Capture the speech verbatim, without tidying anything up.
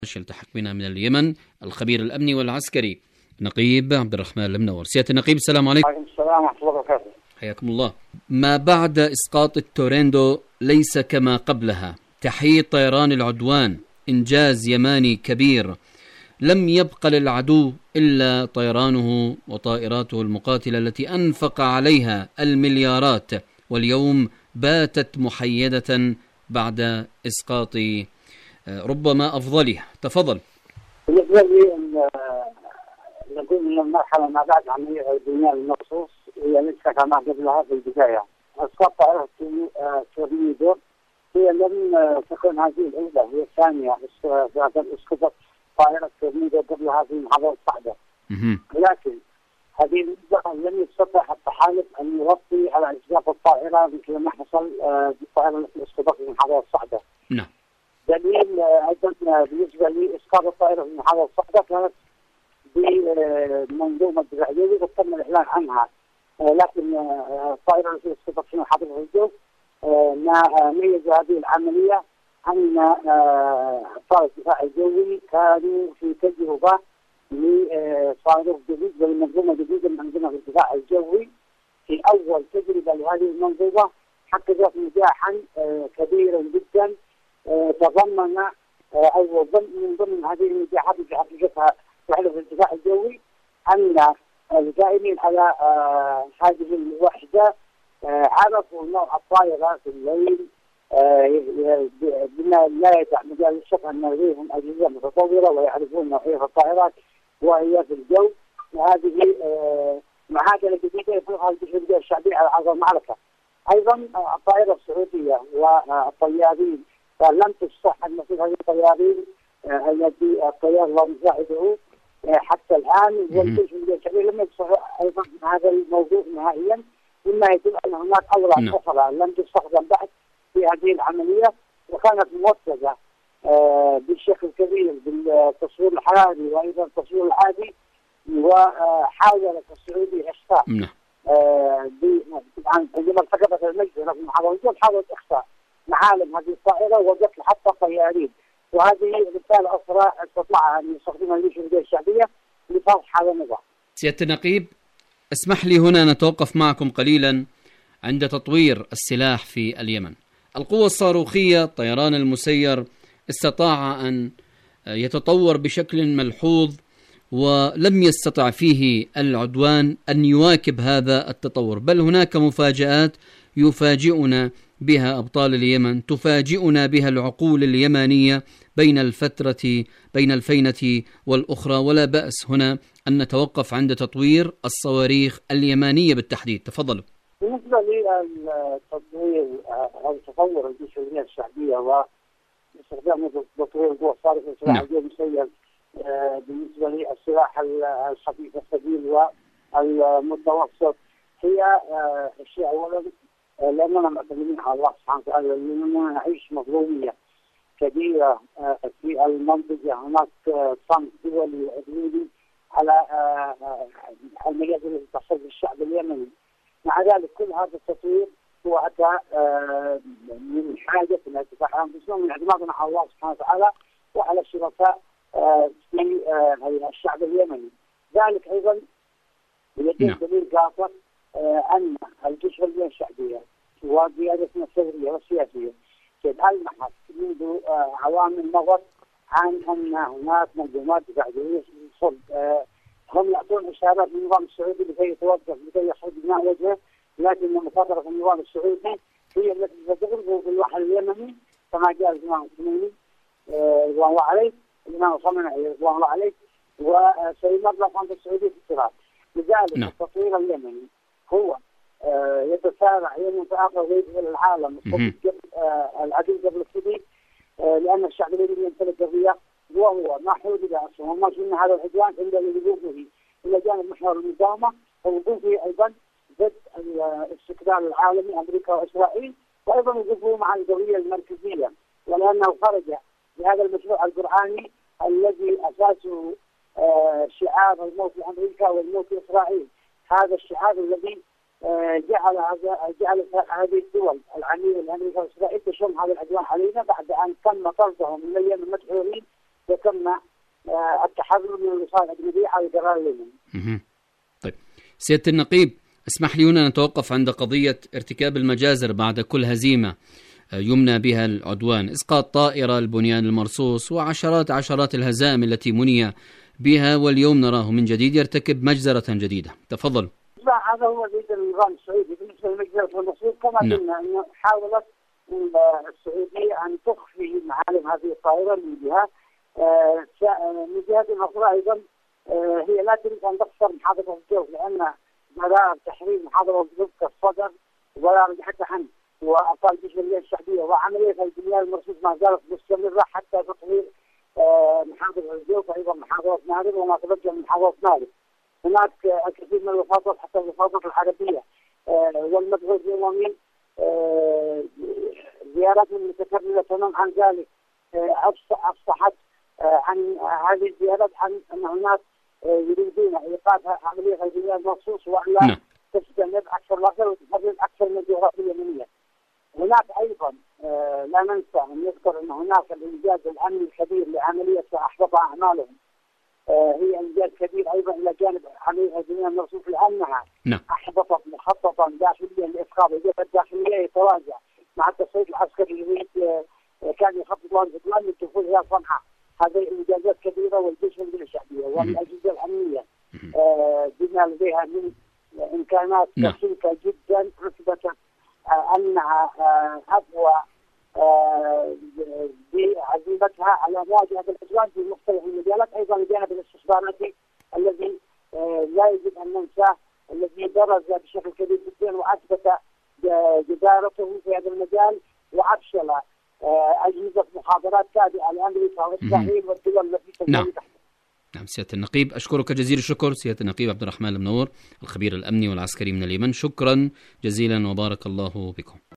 يلتحق بنا من اليمن الخبير الأمني والعسكري نقيب عبد الرحمن المنور. سيادة النقيب السلام عليكم. وعليكم السلام ورحمة الله وبركاته. حياكم الله. ما بعد إسقاط التوريندو ليس كما قبلها، تحييد طيران العدوان إنجاز يماني كبير، لم يبق للعدو إلا طيرانه وطائراته المقاتلة التي أنفق عليها المليارات، واليوم باتت محيدة بعد إسقاط ربما أفضلها. تفضل. بالنسبة لي نقول أن المرحلة ما بعد عملية البنيان المخصوص هي لسه كما قبلها في البداية. إسقاط طائرة تورنيدو هي لم تكن هذه الأولى، هي الثانية اسقطت طائرة تورنيدو قبلها في محافظة صعدة، ولكن هذه المنطقة لم يستطع التحالف أن يغطي على إسقاط الطائرة مثل ما حصل بالطائرة التي اسقطت في محافظة صعدة. نعم. دليل أيضا بالنسبة لإسقاط الطائرة في محافظة صعدة كانت بمنظومة دفاعية وتم الإعلان عنها، لكن الطائرة التي اسقطت في محافظة الجوف ما ميز هذه العملية أن أبطال الدفاع الجوي كانوا في تجربة لصاروخ جديد لمنظومة جديدة من أنظمة الدفاع الجوي. في أول تجربة لهذه المنظومة حققت نجاحا كبيرا جدا، تضمن أو من ضمن هذه النجاحات التي حققتها تحالف الدفاع الجوي أن القائمين على هذه الوحدة عرفوا نوع الطائرة في الليل بما لا يدع مجال الشك أن لديهم أجهزة متطورة ويعرفون نوعية الطائرات وهي في الجو. وهذه معادلة جديدة يفرضها الجيش الشعبي على أرض المعركة. أيضا الطائرة السعودية والطيارين لم تصح المسؤول هذه الطيارين التي الطيار لا مساعده حتى الآن، والجيش الشعبي لم يصح أيضا هذا الموضوع نهائيا، مما يدل أن هناك أوراق أخرى لم تستخدم بعد في هذه العملية، وكانت موثقة بشكل كبير بالتصوير الحراري وأيضا التصوير العادي. وحاولت السعودية إخفاء عندما ارتكبت المجزرة في محافظة الجوف، حاولت إخفاء معالم هذه الطائرة وقتل حتى الطيارين، وهذه رسالة أخرى استطاع أن يستخدمها الجيش الشعبية لفرض هذا النظام. سيادة النقيب اسمح لي هنا نتوقف معكم قليلا عند تطوير السلاح في اليمن. القوة الصاروخية الطيران المسير استطاع أن يتطور بشكل ملحوظ، ولم يستطع فيه العدوان أن يواكب هذا التطور، بل هناك مفاجآت يفاجئنا بها أبطال اليمن، تفاجئنا بها العقول اليمانية بين الفترة بين الفينة والأخرى. ولا بأس هنا أن نتوقف عند تطوير الصواريخ اليمانية بالتحديد. تفضلوا. بالنسبة للتطوير أو تطور الجيش الشعبية واستخدام تطوير القوى الصاروخية السلاح الجوي المسير بالنسبة للسلاح الخفيف الثقيل والمتوسط، هي الشيء أولا لأننا معتمدين على الله سبحانه وتعالى، لأننا نعيش مظلومية كبيرة في المنطقة. هناك صمت دولي وإقليمي على المجال الذي تحصل الشعب اليمني. مع ذلك كل هذا التطوير هو أتى من حاجة إلى دفاع عن أنفسنا ومن اعتمادنا على الله سبحانه وتعالى وعلى الشركاء في الشعب اليمني. ذلك أيضا يدل دليل قاطع أن الجيش الشعبية وقيادتنا الثورية والسياسية قد ألمحت منذ عوام مضت عن أن هناك منظومات دفاعية صلب. هم يعطون إشارات من النظام السعودي لكي يتوقف لكي يخرج بناء وجهه، لكن مخاطرة النظام السعودي هي التي ستغرق في الوحل اليمني كما قال الإمام الخميني رضوان الله عليه، الإمام الخميني رضوان الله عليه، وسيمر لقمة السعودية في التراب. لذلك no. التطوير اليمني هو آه يتسارع يوم آخر ويدخل العالم العدو قبل السبيل، آه لأن الشعب اليمني يمتلك قضية، وهو ما حدد أصلا وما شفنا هذا العدوان إلا لوقوفه إلى جانب محور المقاومة ووقوفه أيضا ضد الاستقلال العالمي أمريكا وإسرائيل، وأيضا وقوفه مع القضية المركزية، ولأنه خرج بهذا المشروع القرآني الذي أساسه آه شعار الموت لأمريكا والموت لإسرائيل. هذا الشعار الذي آه جعل جعل هذه الدول العنيفة لأمريكا وإسرائيل تشن هذا العدوان علينا بعد أن تم طردهم من اليمن المدحورين ذكرنا التحرر من الوصال الأجنبية على قرار اليمن. طيب سيادة النقيب، اسمح لي هنا نتوقف عند قضية ارتكاب المجازر بعد كل هزيمة يمنى بها العدوان، إسقاط طائرة، البنيان المرصوص، وعشرات عشرات الهزائم التي مني بها، واليوم نراه من جديد يرتكب مجزرة جديدة. تفضل. لا، هذا هو جديد النظام السعودي بالنسبة لمجزرة المرصوص. كما قلنا أنه حاولت السعودية أن تخفي معالم هذه الطائرة اللي بها. من جهة أخرى أيضا هي لا تريد أن تخسر محافظة الجوف، لأن قرار تحرير محافظة الجوف كالصدر وقرار حتى حن وأبطال الجيش الوطني الشعبية وعملية البنيان المرصوص ما زالت مستمرة حتى تطوير محافظة الجوف، أيضا محافظة مارب وما تبقى من محافظة مارب. هناك الكثير من الوفاضات حتى الوفاضات العربية والمبعوث اليومي زيارات متكررة تمام عن ذلك أفصحت عن هذه الزيارات عن أن هناك يريدون إيقاف عملية البنيان المرصوص وأن تستمر أكثر وأكثر وتفرد أكثر من الجغرافيا اليمنية. هناك أيضا لا ننسى أن نذكر أن هناك الإنجاز الأمني الكبير لعملية أحبط أعمالهم، هي إنجاز كبير أيضا إلى جانب عملية البنيان المرصوص، لأنها أحبطت مخططا داخليا لإسقاط الجبهة الداخلية يتراجع مع التصعيد العسكري الذي كان يخطط له العدوان للدخول إلى صنعاء. هذه إنجازات كبيرة، والجيش الوطني الشعبية والأجهزة الأمنية بما لديها من إمكانات دقيقة جدا أثبتت أنها أقوى بعزيمتها على مواجهة العدوان في مختلف المجالات. أيضا الجانب الاستخباراتي الذي لا يجب أن ننساه، الذي برز بشكل كبير جدا وأثبت جدارته في هذا المجال، وأفشل أجهزة مخابرات تابعة لأمريكا وإسرائيل والدول التي تنضوي تحتها. نعم سيادة النقيب، أشكرك جزيل الشكر سيادة النقيب عبد الرحمن المنور، الخبير الأمني والعسكري من اليمن. شكرا جزيلا وبارك الله بكم.